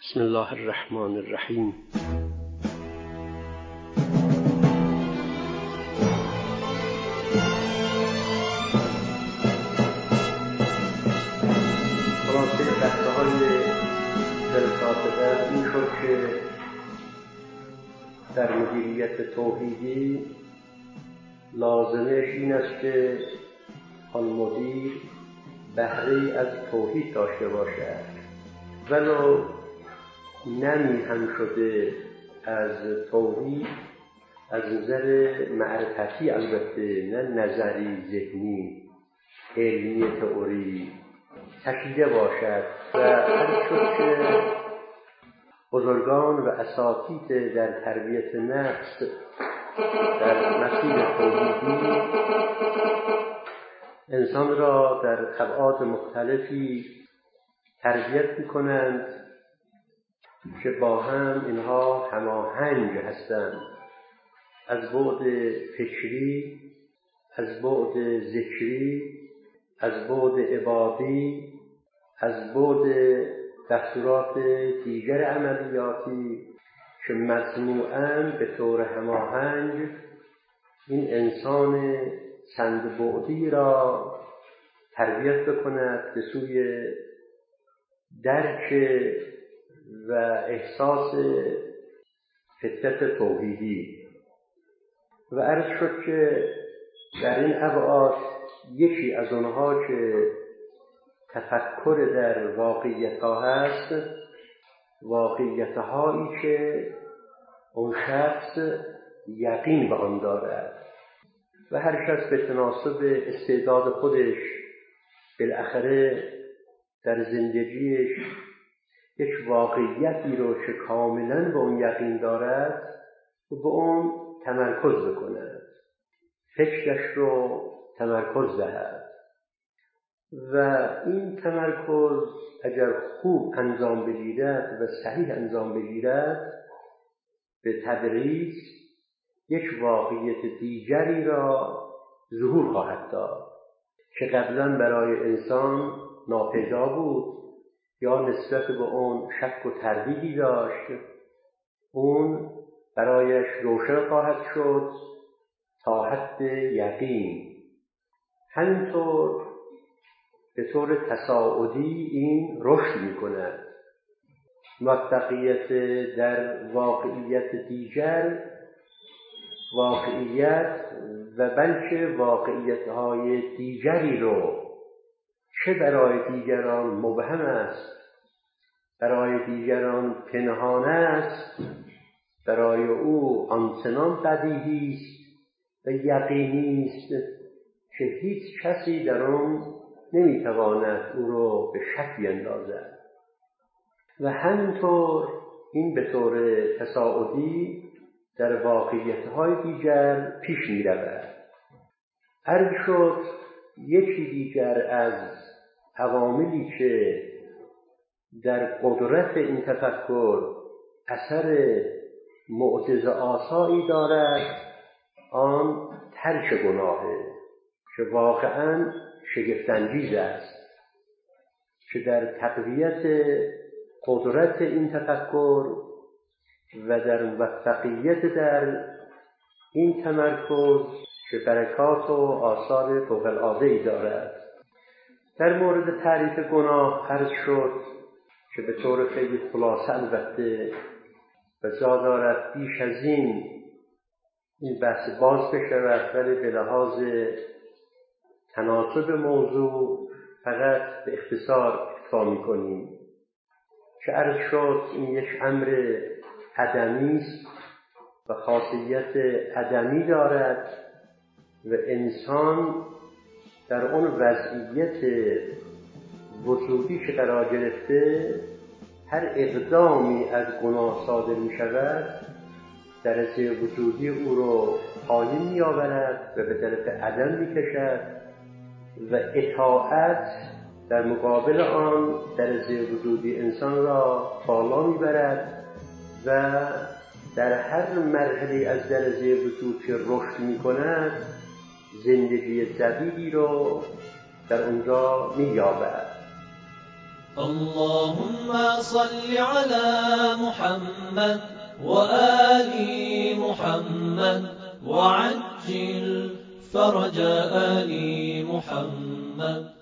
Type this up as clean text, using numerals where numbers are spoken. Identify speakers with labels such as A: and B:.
A: بسم الله الرحمن الرحیم. خلاصه بحث‌های جلسات قبل این شد که در مدیریت توحیدی لازمش این است که مدیر بهره‌ای از توحید داشته باشد، ولو نمی هم شده از توحید از نظر معرفتی، البته نه نظری ذهنی علمی تئوری تشیده باشد. و هر شد که بزرگان و اساتید در تربیت نفس در مسیر توحیدی انسان را در ابعاد مختلفی تربیت می‌کنند که با هم اینها هماهنگ هستند، از بعد فکری، از بعد ذکری، از بعد عبادی، از بعد دستورات دیگر عملیاتی که مجموعاً به طور هماهنگ این انسان چند بعدی را تربیت بکند به سوی درک و احساس فطرت توحیدی. و عرض شد که در این ابعاد یکی از آنها که تفکر در واقعیت‌ها هست، واقعیت‌هایی که اون شخص یقین به آن دارد و هر شخص به تناسب استعداد خودش بالاخره در زندگیش یک واقعیتی رو که کاملاً به اون یقین دارد و به اون تمرکز بکند، فکرش رو تمرکز دهد و این تمرکز اگر خوب انجام بگیرد و صحیح انجام بگیرد به تدریج یک واقعیت دیگری را ظهور خواهد داد که قبلاً برای انسان ناپیدا بود یا نسبت به اون شک و تردیدی داشت، اون برایش روشن خواهد شد تا حد یقین. همینطور به طور تصاعدی این رشد می‌کند. موفقیت در واقعیت دیگر، واقعیت و بلکه واقعیت‌های دیگری رو چه برای دیگران مبهم است، برای دیگران پنهان است، برای او آنچنان بدیهی است و یقینی است که هیچ کسی در آن نمیتواند او را به شک بیندازد. و همینطور این به طور تصاعدی در واقعیت‌های دیگر پیش می‌رود. عرض شد یکی دیگر از عواملی که در قدرت این تفکر اثر معجزه آسایی دارد آن ترک گناهه که واقعاً شگفت‌انگیز است، که در تقویت قدرت این تفکر و در موفقیت در این تمرکز که برکات و آثار فوق‌العاده‌ای دارد. در مورد تعریف گناه عرض شد که به طور خیلی خلاصه البته و جا دارد بیش از این بحث باز بشود، ولی به لحاظ تناسب موضوع فقط به اختصار اکتفا می‌کنیم که عرض شد این یک امر عدمی است و خاصیت عدمی دارد و انسان در اون وضعیت وجودی که قرار گرفته هر اقدامی از گناه صادر می شود درجه وجودی او رو پایین می آورد و به طرف عدم می کشد و اطاعت در مقابل آن درجه وجودی انسان را بالا می برد و در هر مرحله از درجه وجود که رشد می کند زندگی جدیدی رو در اونجا می یابد.
B: اللهم صل على محمد وآل محمد وعجل فرج آل محمد.